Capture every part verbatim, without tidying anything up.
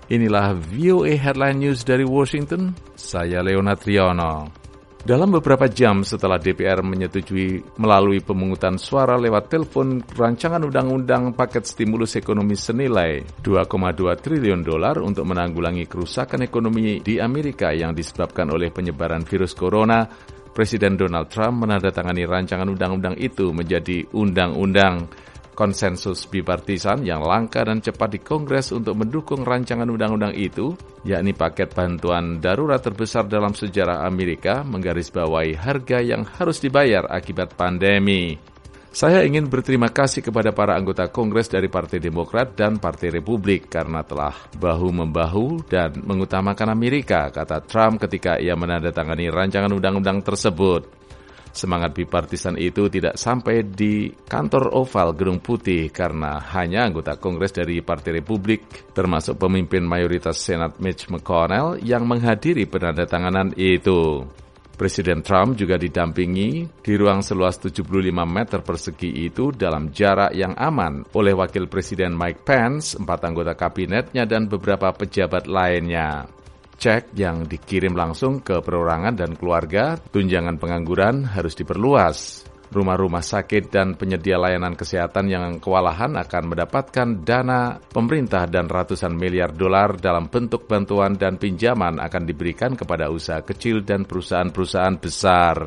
Inilah V O A Headline News dari Washington, saya Leonard Triono. Dalam beberapa jam setelah D P R menyetujui melalui pemungutan suara lewat telepon rancangan undang-undang paket stimulus ekonomi senilai dua koma dua triliun dolar untuk menanggulangi kerusakan ekonomi di Amerika yang disebabkan oleh penyebaran virus corona, Presiden Donald Trump menandatangani rancangan undang-undang itu menjadi undang-undang. Konsensus bipartisan yang langka dan cepat di Kongres untuk mendukung rancangan undang-undang itu, yakni paket bantuan darurat terbesar dalam sejarah Amerika, menggarisbawahi harga yang harus dibayar akibat pandemi. Saya ingin berterima kasih kepada para anggota Kongres dari Partai Demokrat dan Partai Republik karena telah bahu-membahu dan mengutamakan Amerika, kata Trump ketika ia menandatangani rancangan undang-undang tersebut. Semangat bipartisan itu tidak sampai di kantor oval Gedung Putih karena hanya anggota Kongres dari Partai Republik, termasuk pemimpin mayoritas Senat Mitch McConnell yang menghadiri penandatanganan itu. Presiden Trump juga didampingi di ruang seluas tujuh puluh lima meter persegi itu dalam jarak yang aman oleh Wakil Presiden Mike Pence, empat anggota kabinetnya, dan beberapa pejabat lainnya. Cek yang dikirim langsung ke perorangan dan keluarga, tunjangan pengangguran harus diperluas. Rumah-rumah sakit dan penyedia layanan kesehatan yang kewalahan akan mendapatkan dana pemerintah dan ratusan miliar dolar dalam bentuk bantuan dan pinjaman akan diberikan kepada usaha kecil dan perusahaan-perusahaan besar.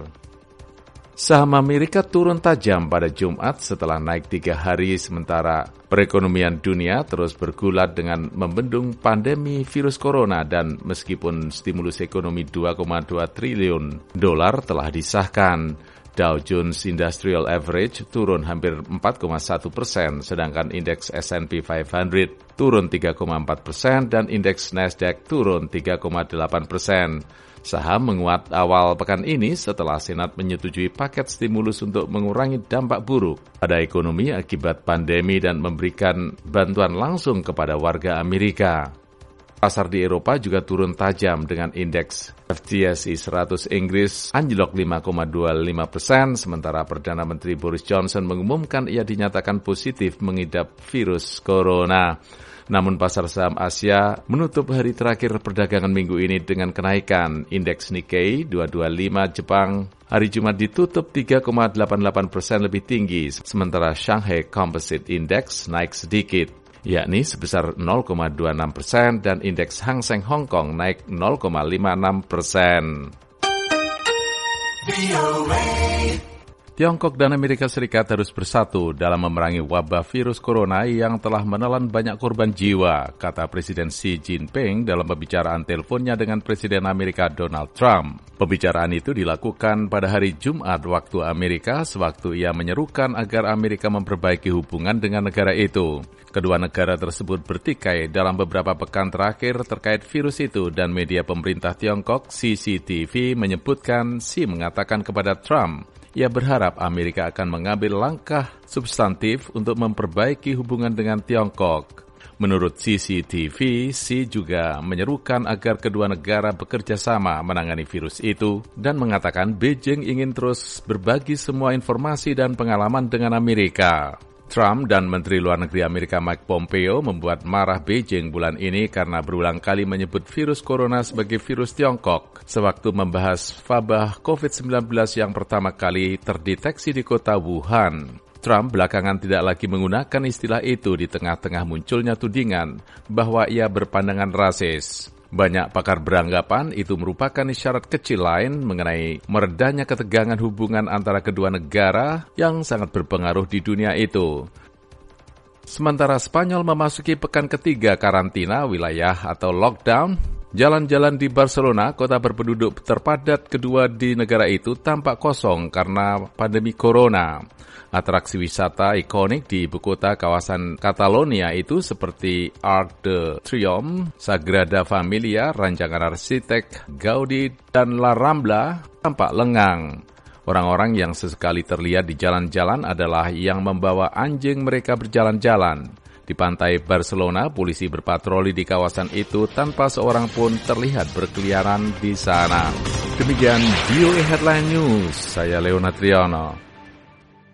Saham Amerika turun tajam pada Jumat setelah naik tiga hari sementara perekonomian dunia terus bergulat dengan membendung pandemi virus corona dan meskipun stimulus ekonomi dua koma dua triliun dolar telah disahkan, Dow Jones Industrial Average turun hampir empat koma satu persen, sedangkan indeks S and P lima ratus turun tiga koma empat persen dan indeks Nasdaq turun tiga koma delapan persen. Saham menguat awal pekan ini setelah Senat menyetujui paket stimulus untuk mengurangi dampak buruk pada ekonomi akibat pandemi dan memberikan bantuan langsung kepada warga Amerika. Pasar di Eropa juga turun tajam dengan indeks F T S E seratus Inggris anjlok lima koma dua lima persen, sementara Perdana Menteri Boris Johnson mengumumkan ia dinyatakan positif mengidap virus corona. Namun pasar saham Asia menutup hari terakhir perdagangan minggu ini dengan kenaikan. Indeks Nikkei dua dua lima Jepang hari Jumat ditutup tiga koma delapan delapan persen lebih tinggi, sementara Shanghai Composite Index naik sedikit, yakni sebesar nol koma dua enam persen dan indeks Hang Seng Hong Kong naik nol koma lima enam persen. Tiongkok dan Amerika Serikat harus bersatu dalam memerangi wabah virus corona yang telah menelan banyak korban jiwa, kata Presiden Xi Jinping dalam pembicaraan teleponnya dengan Presiden Amerika Donald Trump. Pembicaraan itu dilakukan pada hari Jumat waktu Amerika, sewaktu ia menyerukan agar Amerika memperbaiki hubungan dengan negara itu. Kedua negara tersebut bertikai dalam beberapa pekan terakhir terkait virus itu dan media pemerintah Tiongkok C C T V menyebutkan Xi mengatakan kepada Trump, ia berharap Amerika akan mengambil langkah substantif untuk memperbaiki hubungan dengan Tiongkok. Menurut C C T V, Xi juga menyerukan agar kedua negara bekerja sama menangani virus itu dan mengatakan Beijing ingin terus berbagi semua informasi dan pengalaman dengan Amerika. Trump dan Menteri Luar Negeri Amerika Mike Pompeo membuat marah Beijing bulan ini karena berulang kali menyebut virus corona sebagai virus Tiongkok sewaktu membahas wabah covid sembilan belas yang pertama kali terdeteksi di kota Wuhan. Trump belakangan tidak lagi menggunakan istilah itu di tengah-tengah munculnya tudingan bahwa ia berpandangan rasis. Banyak pakar beranggapan itu merupakan isyarat kecil lain mengenai meredanya ketegangan hubungan antara kedua negara yang sangat berpengaruh di dunia itu. Sementara Spanyol memasuki pekan ketiga karantina wilayah atau lockdown, jalan-jalan di Barcelona, kota berpenduduk terpadat kedua di negara itu, tampak kosong karena pandemi corona. Atraksi wisata ikonik di ibu kota kawasan Catalonia itu seperti Arc de Triomphe, Sagrada Familia, rancangan arsitek Gaudi, dan La Rambla tampak lengang. Orang-orang yang sesekali terlihat di jalan-jalan adalah yang membawa anjing mereka berjalan-jalan. Di pantai Barcelona, polisi berpatroli di kawasan itu tanpa seorang pun terlihat berkeliaran di sana. Demikian V O A Headline News, saya Leonard Triono.